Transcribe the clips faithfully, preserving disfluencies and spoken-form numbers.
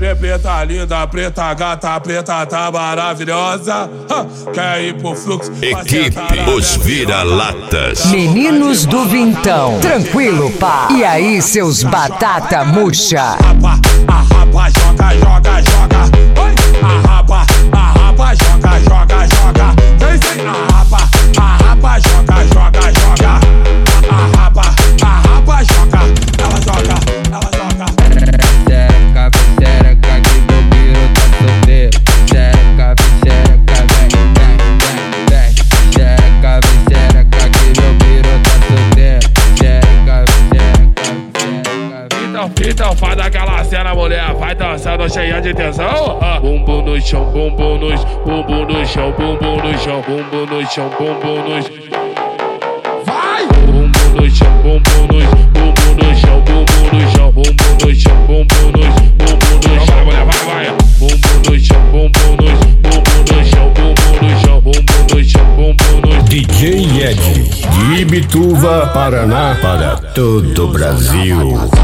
E preta linda, preta gata, preta tá maravilhosa. Ha, quer ir pro fluxo? Equipe Os Vira-Latas. Meninos do Vintão. Tranquilo, pá. E aí, seus batata murcha? Arrapa, arrapa, joga, joga, joga. Oi, arrapa, arrapa, joga, joga, joga. Vem, vem, arrapa, arrapa, joga, joga, joga. Arrapa, arrapa, joga. Ela joga, ela joga. Xereca, xereca, que meu piro tá solteiro. Xereca, xereca, vem, vem, vem, vem. Xereca, xereca, que meu piro tá solteiro. Xereca, xereca, xereca. Então, então faz aquela cena, mulher, vai dançando cheia de tensão. Ah, bumbum no chão, bumbum no chão, bumbum no chão, bumbum no chão, bumbum no chão, bumbum no chão. Vai! Bumbum no chão, bumbum no chão, bumbum no chão, bumbum no chão, bumbum no chão, bumbum no chão, bumbum no chão. Vai, mulher, vai, vai. Bumbum no chão, bumbum no chão, bumbum no chão, bumbum no chão, bumbum no chão, bumbum no chão. D J Ed, de Ibituva, Paraná, para todo o Brasil.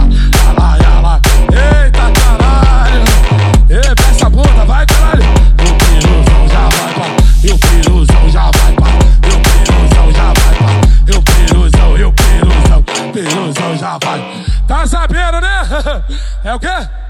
Eita caralho! Ei, peça a bunda, vai caralho! E o piruzão já vai pá, e o piruzão já vai pá, e o piruzão já vai pá, e o piruzão, e o piruzão, piruzão já vai. Tá sabendo, né? É o quê?